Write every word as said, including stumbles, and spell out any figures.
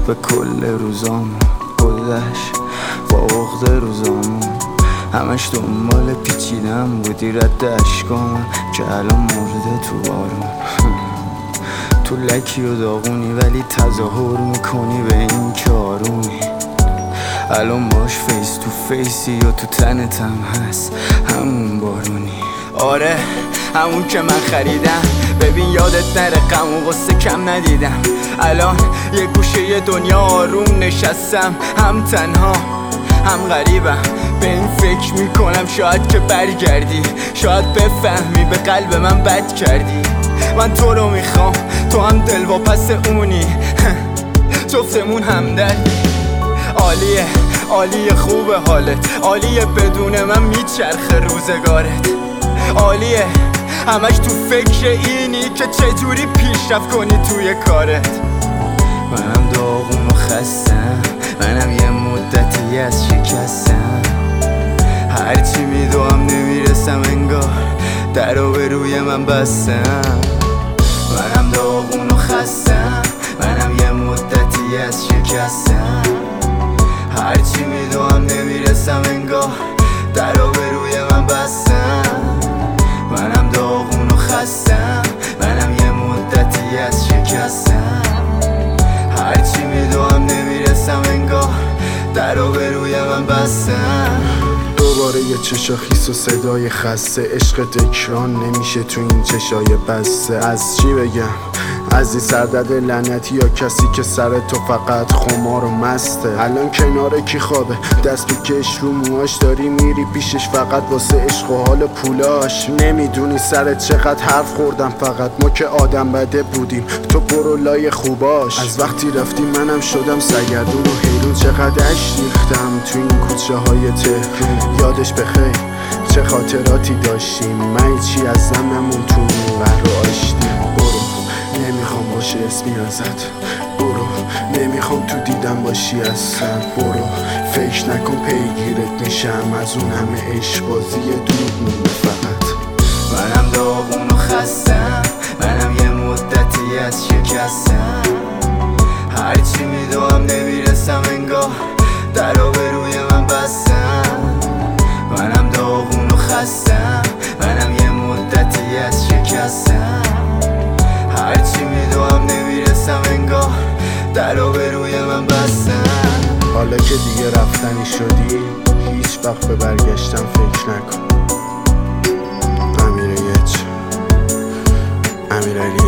به کل روزامون گذشت با عقده روزامون، همش دنبال پیچیدم بودی رد اشکامون که الان مرده تو بارون. تو لکی و داغونی ولی تظاهر میکنی به این که آرومی، الان باش فیس تو فیسی یا تو تنت هم هست همون بارونی. آره همون که من خریدم، ببین یادت نره غم و غصه کم ندیدم. الان یه گوشه دنیا آروم نشستم، هم تنها هم غریبم. به این فکر میکنم شاید که برگردی، شاید بفهمی به قلب من بد کردی. من تو رو میخوام، تو هم دل واپس اونی، جفتمون همدردی. عالیه عالیه خوبه حالت، عالیه بدون من میچرخه روزگارت. عالیه همش تو فکر اینی که چجوری پیشرفت کنی توی کارت. منم داغون و خستم، منم یه مدتی از شکستم، هرچی میدوام نمیرسم انگار درو به روی من بستم. منم داغون و خستم، منم یه مدتی از شکستم، هرچی میدوام نمیرسم انگار درو به روی من بستم. منم داغون و خستم، منم یه مدتی از شکستم، هرچی میدوام نمیرسم انگار درو به روی من بستم. دوباره یه چشا خیس و صدای خسته، عشق تکران نمیشه تو این چشای بسته. از چی بگم؟ از این سردرد لعنتی یا کسی که سر تو فقط خمار و مسته. الان کنار کی خوابه؟ دست بکش رو موهاش، داری میری پیشش فقط واسه عشق و حال پولاش. نمیدونی سرت چقدر حرف خوردم، فقط ما که آدم بده بودیم، تو برو لای خوباش. از وقتی رفتی منم شدم سرگردون و حیرون، چقدر اشک ریختم تو این کوچه های تهرون. یادش بخیر چه خاطراتی داشتیم، من چی از نمون تو این قهر و آشتی. برو نمیخوام باشه اسمی ازت، برو نمیخوام تو دیدم باشی اصلا. برو فکر نکن پیگیرت میشم، از اون همه عشق بازی دروغ مونده فقط. منم داغون و خستم، منم یه مدتی از شکستم، هرچی میدوام نمیرسم انگار درو به روی من بستم. منم داغون و خستم، منم یه مدتی از شکستم، هرچی میدوام نمیرسم انگار درو به روی من بستم. حالا که دیگه رفتنی شدی، هیچ وقت به برگشتم فکر نکن. امیر یچ، امیر علی